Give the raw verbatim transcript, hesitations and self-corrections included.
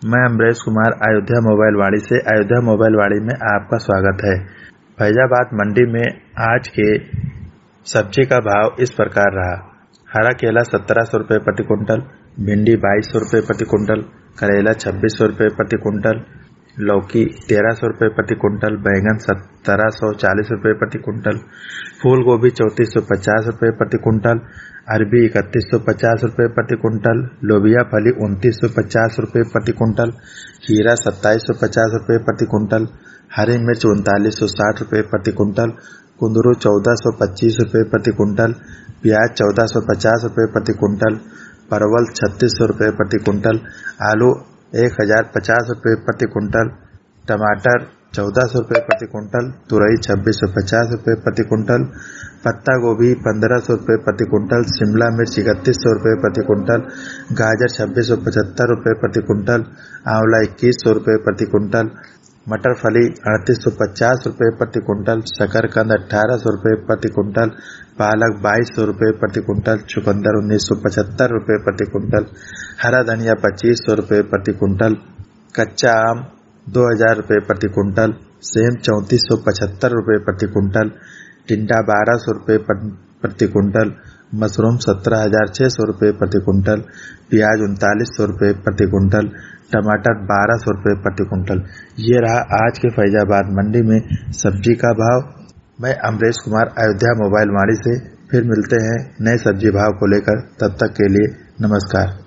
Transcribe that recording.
मैं अमरेश कुमार अयोध्या मोबाइल वाड़ी से अयोध्या मोबाइल वाड़ी में आपका स्वागत है। फैजाबाद मंडी में आज के सब्जी का भाव इस प्रकार रहा। हरा केला सत्रह सौ रुपये प्रति कुंटल, भिंडी बाईस सौ रुपये प्रति कुंटल, करेला छब्बीस सौ रुपये प्रति कुंटल, लौकी तेरह सौ रुपये प्रति कुंटल, बैंगन सत्रह सौ चालीस रुपये प्रति कुंटल, फूल गोभी चौंतीस सौ पचास रुपये प्रति कुंटल, अरबी इकतीस सौ पचास रुपये प्रति कुंटल, लोबिया फली उनतीस सौ पचास रुपये प्रति कुंटल, खीरा सत्ताईस सौ पचास रुपये प्रति कुंटल, हरी मिर्च उनतालीस सौ साठ रुपये प्रति कुंटल, कुंदरू चौदह सौ पच्चीस रुपये प्रति कुंटल, प्याज चौदह सौ पचास रुपये प्रति कुंटल, परवल छत्तीस सौ रुपये प्रति कुंटल, आलू एक हजार पचास रुपये प्रति कुंटल, टमाटर चौदह सौ रुपये प्रति कुंटल, तुरई छब्बीस सौ पचास रुपये प्रति कुंटल, पत्ता गोभी पंद्रह सौ रुपये प्रति कुंटल, शिमला मिर्च इकतीस सौ रुपये प्रति कुंटल, गाजर छब्बीस सौ पचहत्तर रुपये प्रति कुंटल, आंवला इक्कीस सौ रुपये प्रति कुंटल, मटर फली अड़तीस सौ पचास रुपये प्रति कुंटल, शकरकंद अठारह सौ रुपये प्रति कुंटल, पालक बाईस सौ रुपये प्रति कुंटल, चुकंदर उन्नीस सौ पचहत्तर रुपये प्रति कुंटल, हरा धनिया पच्चीस सौ रुपये प्रति कुंटल, कच्चा आम दो हजार रुपये प्रति कुंटल, सेम चौंतीस सौ पचहत्तर रुपये प्रति कुंटल, टिंडा बारह सौ रुपये प्रति कुंटल, मशरूम सत्रह हजार छः सौ रुपये प्रति कुंटल, प्याज उनतालीस सौ रुपये प्रति कुंटल, टमाटर बारह सौ रुपये प्रति कुंटल। ये रहा आज के फैजाबाद मंडी में सब्जी का भाव। मैं अमरेश कुमार अयोध्या मोबाइल वाड़ी से फिर मिलते हैं नए सब्जी भाव को लेकर। तब तक के लिए नमस्कार।